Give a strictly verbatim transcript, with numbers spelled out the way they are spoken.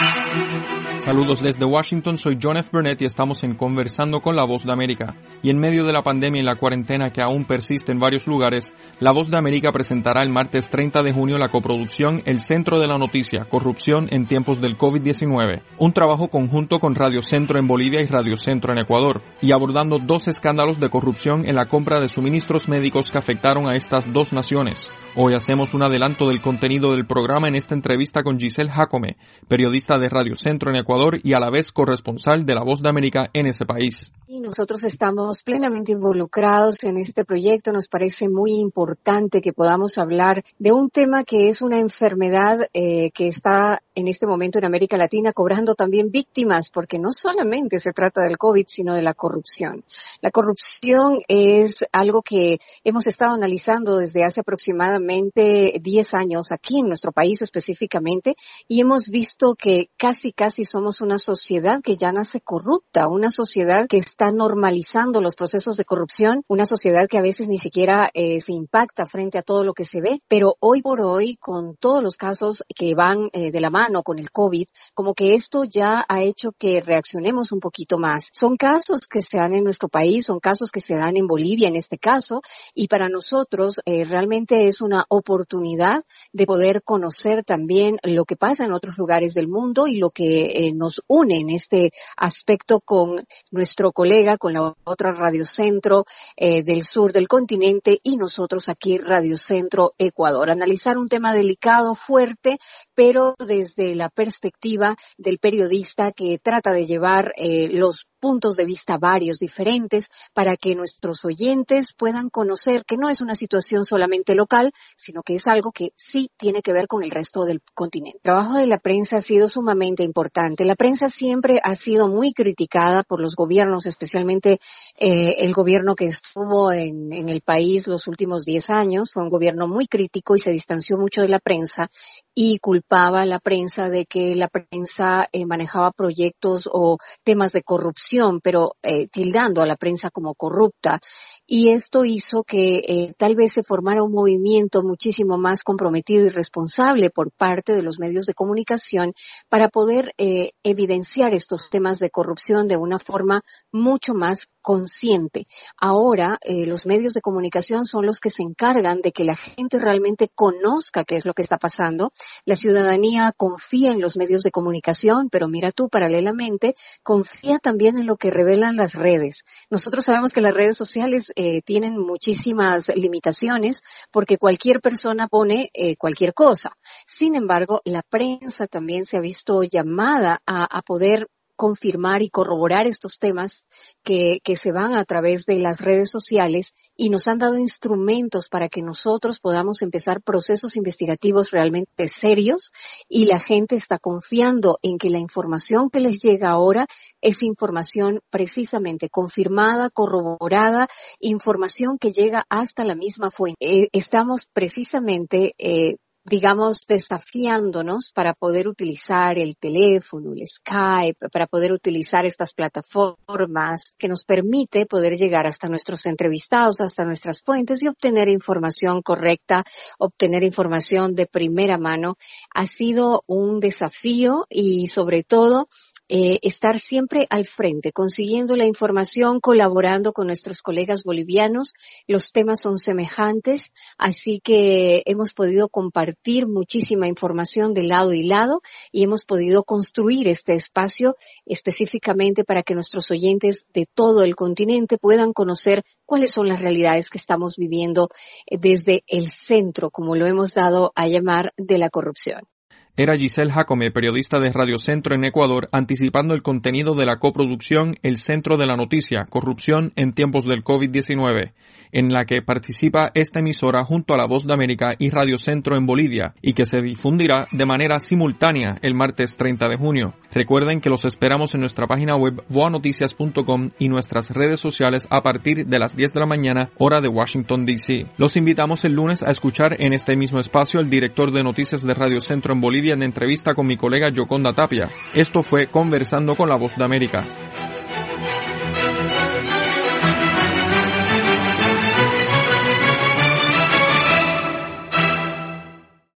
Saludos desde Washington, soy John F. Burnett y estamos en Conversando con la Voz de América. Y en medio de la pandemia y la cuarentena que aún persiste en varios lugares, la Voz de América presentará el martes treinta de junio la coproducción El Centro de la Noticia, Corrupción en tiempos del COVID diecinueve, un trabajo conjunto con Radio Centro en Bolivia y Radio Centro en Ecuador, y abordando dos escándalos de corrupción en la compra de suministros médicos que afectaron a estas dos naciones. Hoy hacemos un adelanto del contenido del programa en esta entrevista con Giselle Jacome, periodista de Radio Centro en Ecuador y a la vez corresponsal de La Voz de América en ese país. Y nosotros estamos plenamente involucrados en este proyecto. Nos parece muy importante que podamos hablar de un tema que es una enfermedad eh, que está en este momento en América Latina cobrando también víctimas, porque no solamente se trata del COVID, sino de la corrupción. La corrupción es algo que hemos estado analizando desde hace aproximadamente diez años aquí en nuestro país específicamente, y hemos visto que casi casi somos una sociedad que ya nace corrupta, una sociedad que está normalizando los procesos de corrupción, una sociedad que a veces ni siquiera eh, se impacta frente a todo lo que se ve, pero hoy por hoy, con todos los casos que van eh, de la mano con el COVID, como que esto ya ha hecho que reaccionemos un poquito más. Son casos que se dan en nuestro país, son casos que se dan en Bolivia en este caso, y para nosotros eh, realmente es una oportunidad de poder conocer también lo que pasa en otros lugares del mundo y lo que eh, nos une en este aspecto con nuestro colega, con la otra Radio Centro eh, del sur del continente y nosotros aquí Radio Centro Ecuador. Analizar un tema delicado, fuerte, pero desde la perspectiva del periodista que trata de llevar eh, los puntos de vista varios, diferentes, para que nuestros oyentes puedan conocer que no es una situación solamente local, sino que es algo que sí tiene que ver con el resto del continente. El trabajo de la prensa ha sido sumamente importante. La prensa siempre ha sido muy criticada por los gobiernos, especialmente eh, el gobierno que estuvo en, en el país los últimos diez años. Fue un gobierno muy crítico y se distanció mucho de la prensa y culpaba a la prensa de que la prensa eh, manejaba proyectos o temas de corrupción, pero eh, tildando a la prensa como corrupta. Y esto hizo que eh, tal vez se formara un movimiento muchísimo más comprometido y responsable por parte de los medios de comunicación para poder eh, evidenciar estos temas de corrupción de una forma mucho más consciente. Ahora eh, los medios de comunicación son los que se encargan de que la gente realmente conozca qué es lo que está pasando. La ciudadanía confía en los medios de comunicación, pero mira tú, paralelamente, confía también en lo que revelan las redes. Nosotros sabemos que las redes sociales eh, tienen muchísimas limitaciones porque cualquier persona pone eh, cualquier cosa. Sin embargo, la prensa también se ha visto llamada a, a poder confirmar y corroborar estos temas que, que se van a través de las redes sociales y nos han dado instrumentos para que nosotros podamos empezar procesos investigativos realmente serios, y la gente está confiando en que la información que les llega ahora es información precisamente confirmada, corroborada, información que llega hasta la misma fuente. Eh, estamos precisamente eh, digamos, desafiándonos para poder utilizar el teléfono, el Skype, para poder utilizar estas plataformas que nos permite poder llegar hasta nuestros entrevistados, hasta nuestras fuentes y obtener información correcta, obtener información de primera mano. Ha sido un desafío y sobre todo Eh, estar siempre al frente, consiguiendo la información, colaborando con nuestros colegas bolivianos. Los temas son semejantes, así que hemos podido compartir muchísima información de lado y lado y hemos podido construir este espacio específicamente para que nuestros oyentes de todo el continente puedan conocer cuáles son las realidades que estamos viviendo desde el centro, como lo hemos dado a llamar, de la corrupción. Era Giselle Jacome, periodista de Radio Centro en Ecuador, anticipando el contenido de la coproducción El Centro de la Noticia, Corrupción en tiempos del COVID diecinueve, en la que participa esta emisora junto a La Voz de América y Radio Centro en Bolivia, y que se difundirá de manera simultánea el martes treinta de junio. Recuerden que los esperamos en nuestra página web voa noticias punto com y nuestras redes sociales a partir de las diez de la mañana, hora de Washington, D C Los invitamos el lunes a escuchar en este mismo espacio el director de noticias de Radio Centro en Bolivia en entrevista con mi colega Yoconda Tapia. Esto fue Conversando con la Voz de América.